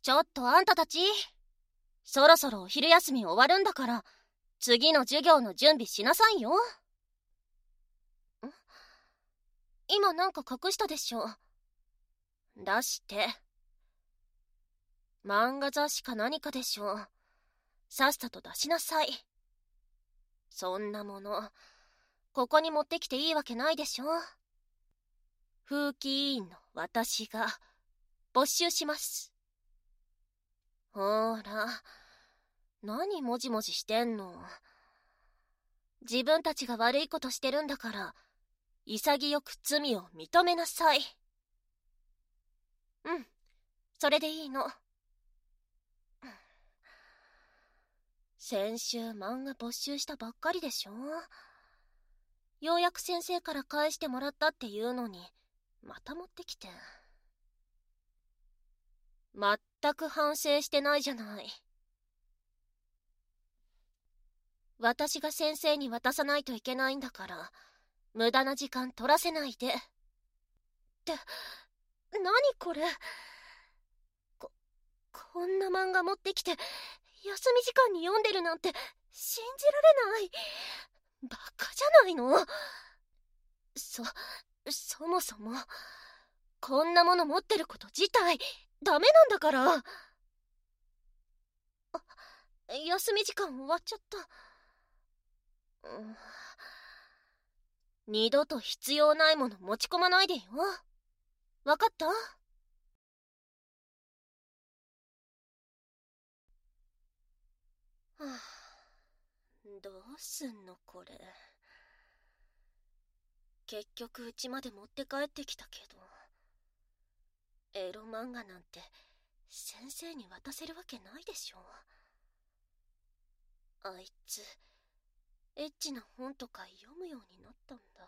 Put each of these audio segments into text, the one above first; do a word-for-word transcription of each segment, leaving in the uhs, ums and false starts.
ちょっとあんたたち、そろそろお昼休み終わるんだから、次の授業の準備しなさいよ。ん？今なんか隠したでしょ。出して。漫画雑誌か何かでしょ。さっさと出しなさい。そんなもの、ここに持ってきていいわけないでしょ。風紀委員の私が、没収します。ほーら、何もじもじしてんの。自分たちが悪いことしてるんだから、潔く罪を認めなさい。うん、それでいいの。先週漫画没収したばっかりでしょ。ようやく先生から返してもらったっていうのに、また持ってきて。まったく反省してないじゃない。私が先生に渡さないといけないんだから、無駄な時間取らせないで。って、何これ。こ、こんな漫画持ってきて、休み時間に読んでるなんて、信じられない。バカじゃないの。そ、そもそも、こんなもの持ってること自体、ダメなんだから。あ、休み時間終わっちゃった。うん、二度と必要ないもの持ち込まないでよ。わかった？はあ、どうすんのこれ。結局家まで持って帰ってきたけど、エロ漫画なんて先生に渡せるわけないでしょ。あいつエッチな本とか読むようになったんだ。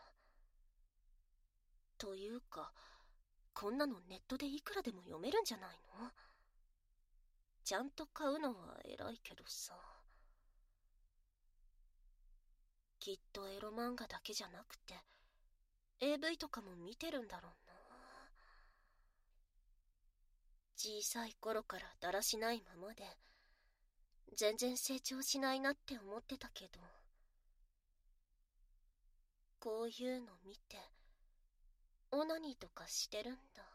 というか、こんなのネットでいくらでも読めるんじゃないの？ちゃんと買うのは偉いけどさ。きっとエロ漫画だけじゃなくて エーブイ とかも見てるんだろうな。小さい頃からだらしないままで全然成長しないなって思ってたけど、こういうの見てオナニーとかしてるんだ。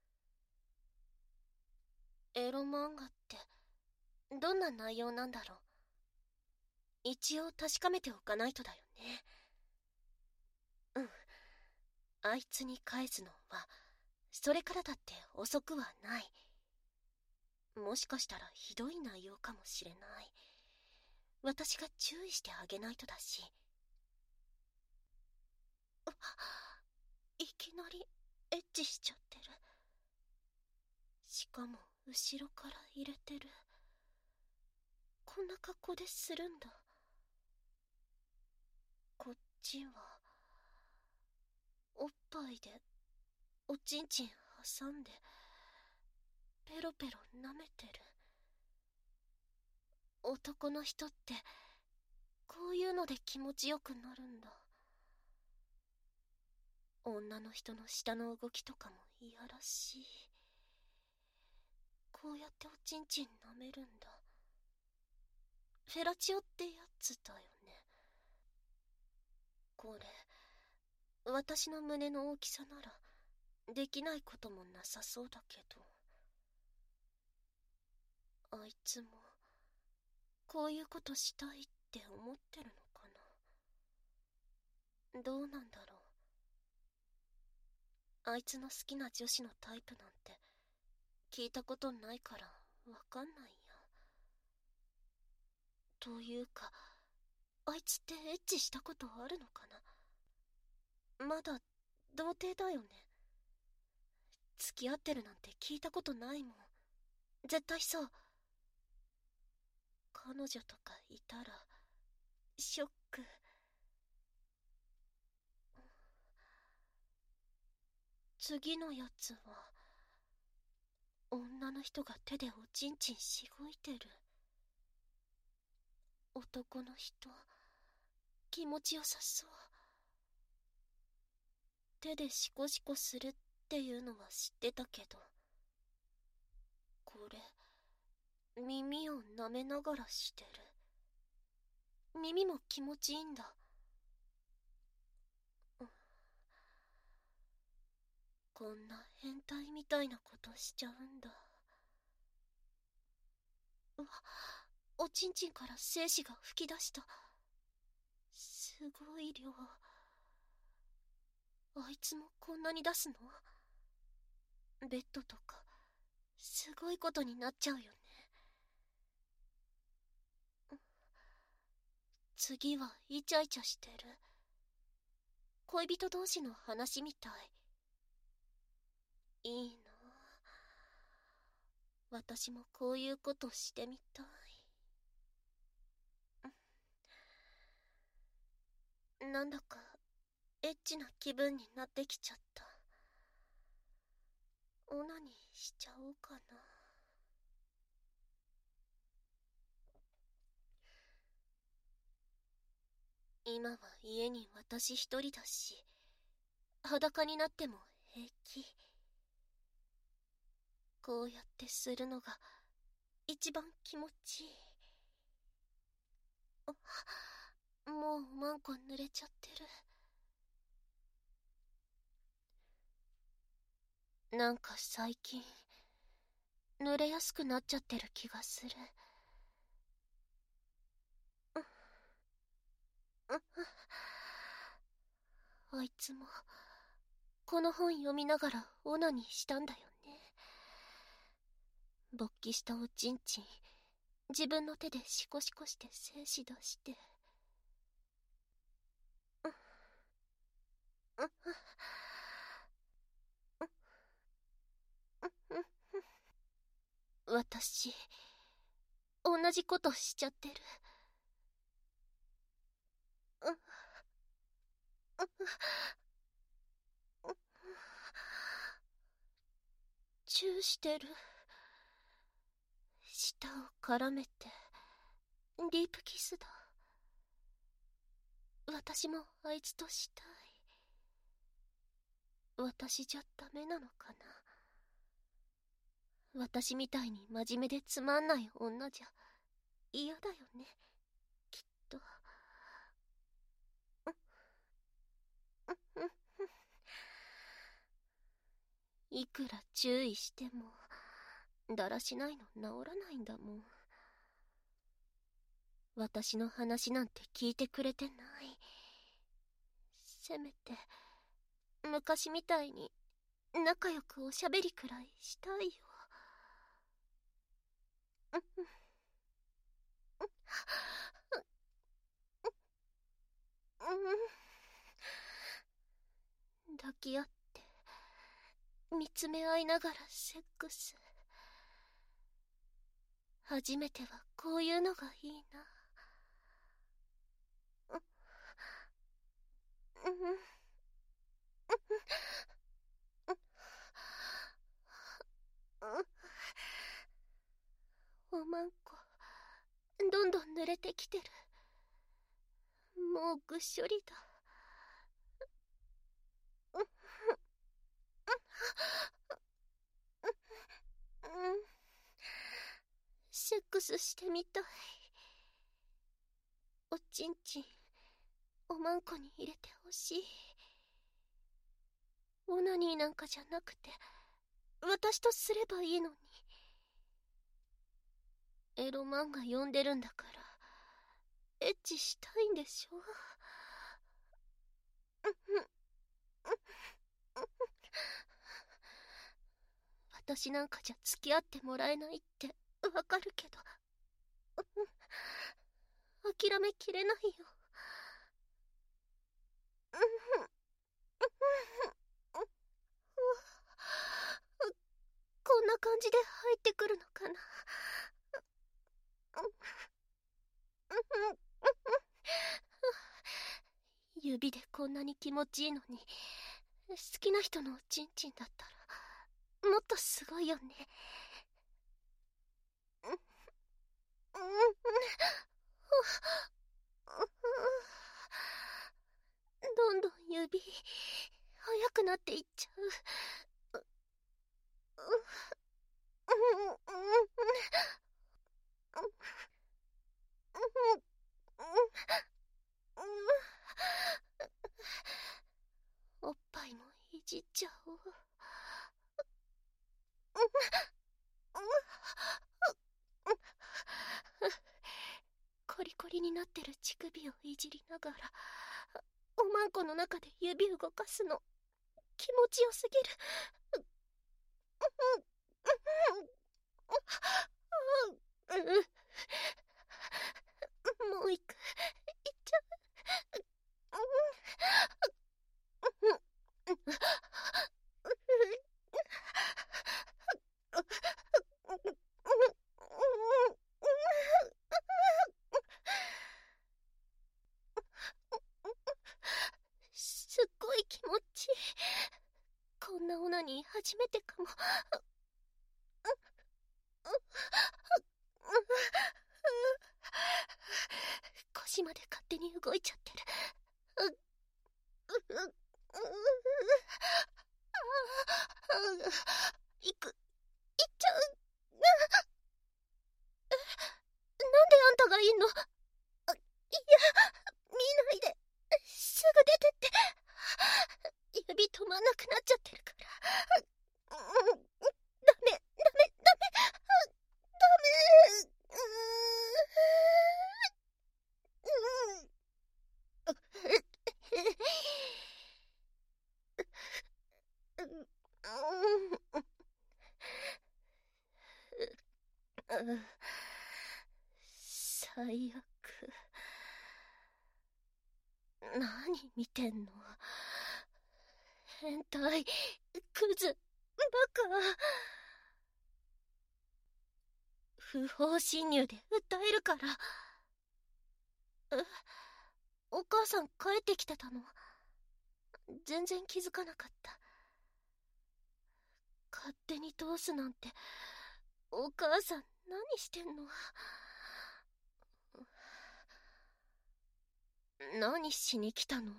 エロ漫画ってどんな内容なんだろう。一応確かめておかないとだよね。うん、あいつに返すのはそれからだって遅くはない。もしかしたらひどい内容かもしれない。私が注意してあげないとだし。いきなりエッチしちゃってる。しかも後ろから入れてる。こんな格好でするんだ。こっちはおっぱいでおちんちん挟んでペロペロ舐めてる。男の人ってこういうので気持ちよくなるんだ。女の人の下の動きとかもいやらしい。こうやっておちんちん舐めるんだ。フェラチオってやつだよね。これ私の胸の大きさならできないこともなさそうだけど、あいつもこういうことしたいって思ってるのかな。どうなんだろう。あいつの好きな女子のタイプなんて聞いたことないからわかんないや。というか、あいつってエッチしたことあるのかな。まだ童貞だよね。付き合ってるなんて聞いたことないもん。絶対そう。彼女とかいたらショック。次のやつは女の人が手でおちんちんしごいてる。男の人気持ちよさそう。手でシコシコするっていうのは知ってたけど、これ耳を舐めながらしてる。耳も気持ちいいんだ。こんな変態みたいなことしちゃうんだ。うわ、おちんちんから精子が吹き出した。すごい量。あいつもこんなに出すの？ベッドとかすごいことになっちゃうよね。次はイチャイチャしてる。恋人同士の話みたい。いいな。私もこういうことしてみたい。なんだかエッチな気分になってきちゃった。オナニーしちゃおうかな。今は家に私一人だし、裸になっても平気。こうやってするのが一番気持ちいい。あ、もうマンコ濡れちゃってる。なんか最近濡れやすくなっちゃってる気がする。あいつもこの本読みながらオナニーしたんだよね。勃起したおちんちん自分の手でシコシコして精子出して、私同じことしちゃってる。チューしてる。舌を絡めてディープキスだ。私もあいつとしたい。私じゃダメなのかな。私みたいに真面目でつまんない女じゃ嫌だよね、きっと。いくら注意してもだらしないの治らないんだもん。私の話なんて聞いてくれてない。せめて昔みたいに仲良くおしゃべりくらいしたいよ。抱き合って見つめ合いながらセックス。初めてはこういうのがいいな。おまんこどんどん濡れてきてる。もうぐっしょりだ。セックスしてみたい。おちんちんおまんこに入れてほしい。オナニーなんかじゃなくて私とすればいいのに。エロ漫画読んでるんだからエッチしたいんでしょ。私なんかじゃ付き合ってもらえないってわかるけど諦めきれないよ。こんな感じで入ってくるのかな。指でこんなに気持ちいいのに好きな人のおちんちんだったらもっとすごいよね。どんどん指速くなっていっちゃう。 コリコリになってる乳首をいじりながらおまんこの中で指動かすの気持ちよすぎる。もう行く。行っちゃう。すっごい気持ちいい。こんなオナニー初めてかも。腰まで勝手に動いちゃってる。行く、行っちゃう。なんであんたがいんの？いや、見ないで。すぐ出てって。指止まんなくなっちゃってるから。ダメ、ダメ、ダメ、ダメ。最悪。何見てんの？変態、クズ、バカ。不法侵入で訴えるから。え、お母さん帰ってきてたの？全然気づかなかった。勝手に通すなんて。お母さん何してんの？何しに来たの？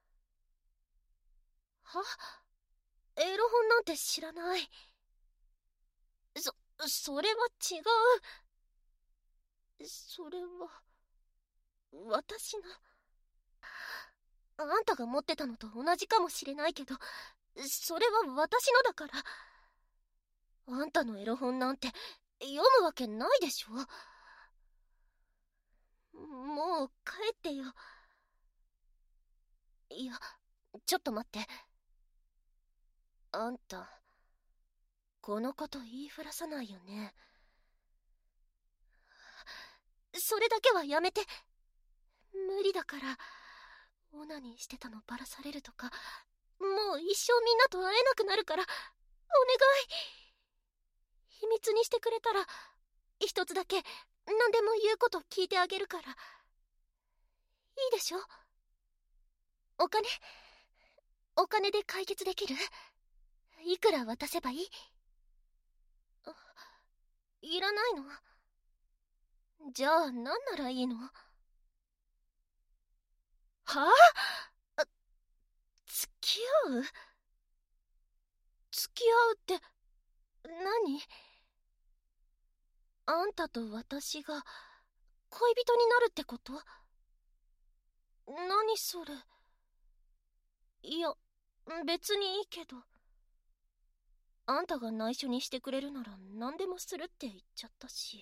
は？エロ本なんて知らない。そ、それは違う。それは、私の。あんたが持ってたのと同じかもしれないけど、それは私のだから。あんたのエロ本なんて読むわけないでしょ。もう帰ってよ。いや、ちょっと待って。あんた、このこと言いふらさないよね。それだけはやめて。無理だから。オナニーしてたのバラされるとか、もう一生みんなと会えなくなるから、お願い。秘密にしてくれたら、一つだけ何でも言うこと聞いてあげるから。いいでしょ？お金お金で解決できる？いくら渡せばいい？いらないの？じゃあ何ならいいの？はあ？付き合う？付き合うって何？あんたと私が恋人になるってこと？何それ。いや、別にいいけど。あんたが内緒にしてくれるなら何でもするって言っちゃったし。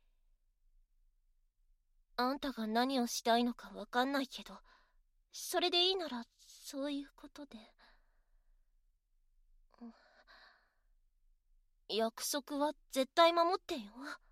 あんたが何をしたいのかわかんないけど、それでいいならそういうことで。約束は絶対守ってよ。